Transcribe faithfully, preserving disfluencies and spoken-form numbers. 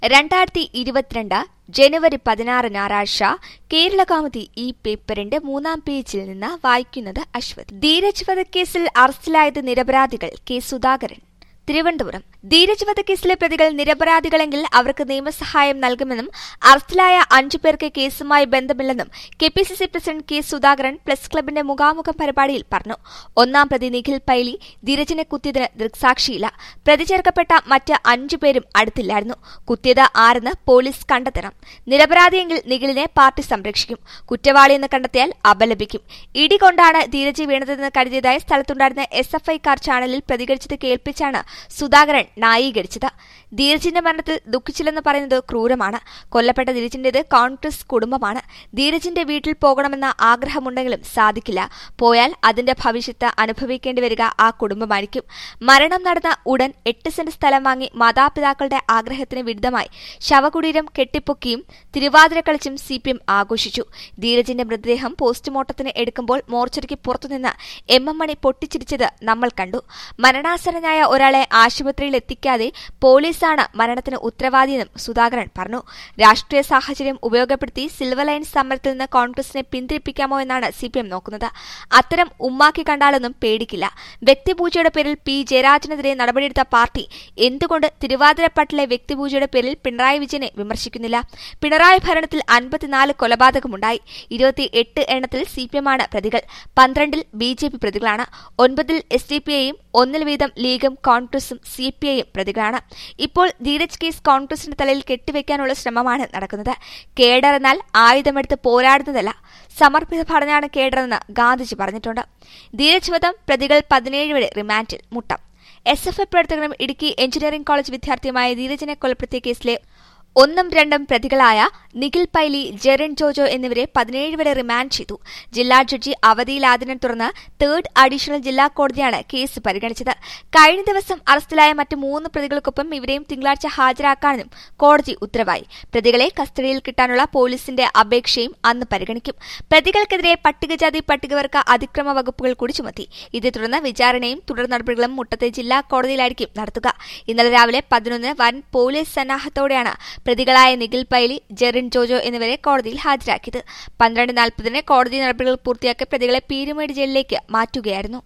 രണ്ടായിരത്തി ഇരുപത്തിരണ്ട് ജനുവരി പതിനാറ് ഞായറാഴ്ച കേരളകൗമുദി ഈ പേപ്പറിന്റെ മൂന്നാം പേജിൽ നിന്ന് വായിക്കുന്നത് അശ്വതി. ധീരജ് വധക്കേസിൽ അറസ്റ്റിലായത് നിരപരാധികൾ. കെ സുധാകരൻ. തിരുവനന്തപുരം. ധീരജ് വധക്കേസിലെ പ്രതികൾ നിരപരാധികളെങ്കിൽ അവർക്ക് നിയമസഹായം നൽകുമെന്നും അറസ്റ്റിലായ അഞ്ചു പേർക്ക് കേസുമായി ബന്ധമില്ലെന്നും K P C C president K Sudhakaran press ക്ലബിന്റെ മുഖാമുഖം പരിപാടിയിൽ പറഞ്ഞു. ഒന്നാം പ്രതി നിഖിൽ പൈലി ധീരജിനെ കുത്തിയതിന് ദൃക്സാക്ഷിയില്ല. പ്രതി ചേർക്കപ്പെട്ട മറ്റ് അഞ്ചു പേരും അടുത്തില്ലായിരുന്നു. കുത്തിയത് ആരെന്ന് പോലീസ് കണ്ടെത്തണം. നിരപരാധിയെങ്കിൽ നിഖിലിനെ പാർട്ടി സംരക്ഷിക്കും. കുറ്റവാളിയെന്ന് കണ്ടെത്തിയാൽ അപലപിക്കും. ഇടികൊണ്ടാണ് ധീരജ് വീണതെന്ന് കരുതിയതായി സ്ഥലത്തുണ്ടായിരുന്ന എസ് എഫ് ഐക്കാർ ചാനലിൽ പ്രതികരിച്ചത് കേൾപ്പിച്ചാണ് സുധാകരൻ ന്യായീകരിച്ചത്. ധീരജിന്റെ മരണത്തിൽ ദുഃഖിച്ചില്ലെന്ന് പറയുന്നത് ക്രൂരമാണ്. കൊല്ലപ്പെട്ട ധീരജിന്റേത് കോൺഗ്രസ് കുടുംബമാണ്. ധീരജിന്റെ വീട്ടിൽ പോകണമെന്ന ആഗ്രഹമുണ്ടെങ്കിലും സാധിക്കില്ല. പോയാൽ അതിന്റെ ഭവിഷ്യത്ത് അനുഭവിക്കേണ്ടി വരിക ആ കുടുംബമായിരിക്കും. മരണം നടന്ന ഉടൻ എട്ട് സെന്റ് സ്ഥലം വാങ്ങി മാതാപിതാക്കളുടെ ആഗ്രഹത്തിന് വിരുദ്ധമായി ശവകുടീരം കെട്ടിപ്പൊക്കിയും തിരുവാതിര കളിച്ചും സി പി എം ആഘോഷിച്ചു. ധീരജിന്റെ മൃതദേഹം പോസ്റ്റ്മോർട്ടത്തിന് എടുക്കുമ്പോൾ മോർച്ചറിക്ക് പുറത്തുനിന്ന് എം എം മണി പൊട്ടിച്ചിരിച്ചത് നമ്മൾ കണ്ടു. മരണാസന്നനായ ഒരാളെ ആശുപത്രിയിൽ എത്തിക്കാതെ പോലീസാണ് മരണത്തിന് ഉത്തരവാദിയെന്നും സുധാകരൻ പറഞ്ഞു. രാഷ്ട്രീയ സാഹചര്യം ഉപയോഗപ്പെടുത്തി സിൽവർ ലൈൻ സമരത്തിൽ നിന്ന് കോൺഗ്രസിനെ പിന്തിരിപ്പിക്കാമോ എന്നാണ് സി പി എം നോക്കുന്നത്. അത്തരം ഉമ്മാക്കി കണ്ടാലൊന്നും പേടിക്കില്ല. വ്യക്തിപൂജയുടെ പേരിൽ പി ജയരാജനെതിരെ നടപടിയെടുത്ത പാർട്ടി എന്തുകൊണ്ട് തിരുവാതിരപ്പട്ടിലെ വ്യക്തിപൂജയുടെ പേരിൽ പിണറായി വിജയനെ വിമർശിക്കുന്നില്ല? പിണറായി ഭരണത്തിൽ അൻപത്തിനാല് കൊലപാതകമുണ്ടായി. ഇരുപത്തിയെട്ട് എണ്ണത്തിൽ സി പി എമ്മാണ് പ്രതികൾ. പന്ത്രണ്ടിൽ ബി ജെ പി പ്രതികളാണ്. ഒൻപതിൽ എസ് ഡി പി ഐയും ഒന്നിൽ വീതം ലീഗും കോൺഗ്രസും സി പി ഐയും പ്രതികളാണ്. ഇപ്പോൾ ധീരജ് കേസ് കോൺഗ്രസിന്റെ തലയിൽ കെട്ടിവെക്കാനുള്ള ശ്രമമാണ് നടക്കുന്നത്. കേഡറെന്നാൽ ആയുധമെടുത്ത് പോരാടുന്നതല്ല, സമർപ്പിത ഭടനാണ് കേഡറെന്ന് ഗാന്ധിജി പറഞ്ഞിട്ടുണ്ട്. ധീരജ് വധം പ്രതികൾ പതിനേഴ് വരെ റിമാൻഡിൽ. മുട്ടം. എസ് എഫ് ഐ പ്രവർത്തകനും ഇടുക്കി എഞ്ചിനീയറിംഗ് കോളേജ് വിദ്യാർത്ഥിയുമായ ധീരജിനെ കൊലപ്പെടുത്തിയ കേസിലെ ഒന്നും രണ്ടും പ്രതികളായ നിഖിൽ പൈലി, ജെറിൻ ജോജോ എന്നിവരെ പതിനേഴ് വരെ റിമാൻഡ് ചെയ്തു. ജില്ലാ ജഡ്ജി അവധിയിലാതിനെ തുടർന്ന് തേർഡ് അഡീഷണൽ ജില്ലാ കോടതിയാണ് കേസ് പരിഗണിച്ചത്. കഴിഞ്ഞ ദിവസം അറസ്റ്റിലായ മറ്റ് മൂന്ന് പ്രതികൾക്കൊപ്പം ഇവരെയും തിങ്കളാഴ്ച ഹാജരാക്കാനും കോടതി ഉത്തരവായി. പ്രതികളെ കസ്റ്റഡിയിൽ കിട്ടാനുള്ള പോലീസിന്റെ അപേക്ഷയും അന്ന് പരിഗണിക്കും. പ്രതികൾക്കെതിരെ പട്ടികജാതി പട്ടികവർഗ അതിക്രമ വകുപ്പുകൾ കൂടി ചുമത്തി. ഇതേ തുടർന്ന് വിചാരണയും തുടർ നടപടികളും മുട്ടത്തെ ജില്ലാ കോടതിയിലായിരിക്കും നടത്തുക. ഇന്നലെ രാവിലെ പതിനൊന്നിന് വൻ പോലീസ് സന്നാഹത്തോടെയാണ് പ്രതികളായ നിഖിൽ പൈലി, ജെറിൻ ജോജോ എന്നിവരെ കോടതിയിൽ ഹാജരാക്കിയത്. പന്ത്രണ്ട് നാൽപ്പതിന് കോടതി നടപടികൾ പൂർത്തിയാക്കി പ്രതികളെ പീരുമേട് ജയിലിലേക്ക് മാറ്റുകയായിരുന്നു.